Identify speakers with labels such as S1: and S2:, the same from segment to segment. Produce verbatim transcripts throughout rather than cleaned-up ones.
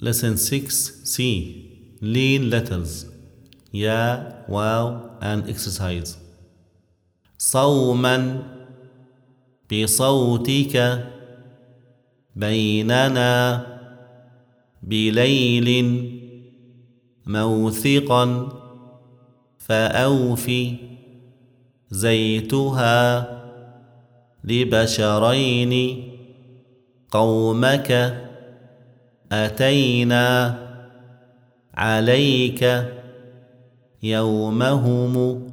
S1: Lesson six C. Lean letters. Ya, wow, and exercise. صوما بصوتك بيننا بليل موثقا فأوفي زيتها لبشرين قومك أتينا عليك يومهم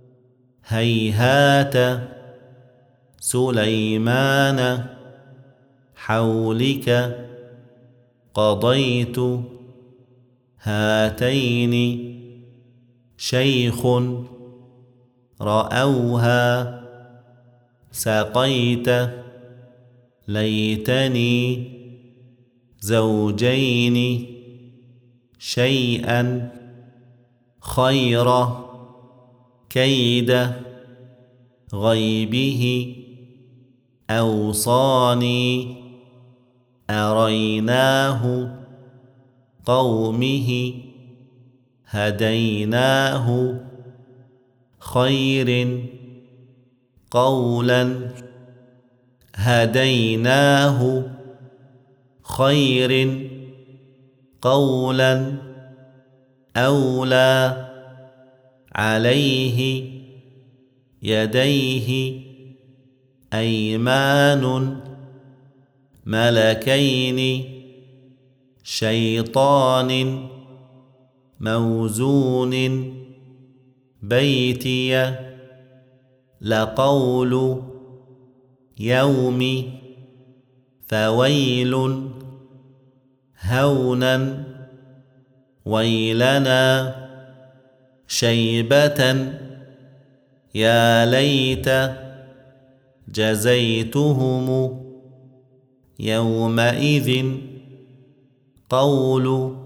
S1: هيهات سليمان حولك قضيت هاتين شيخ رأوها سقيت ليتني زوجين شيئا خير كيد غيبه أوصاني أريناه قومه هديناه خير قولا هديناه خير قولا أولى عليه يديه أيمان ملكين شيطان موزون بيتي لقول يوم فويل هونا ويلنا شيبة يا ليت جزيتهم يومئذ قول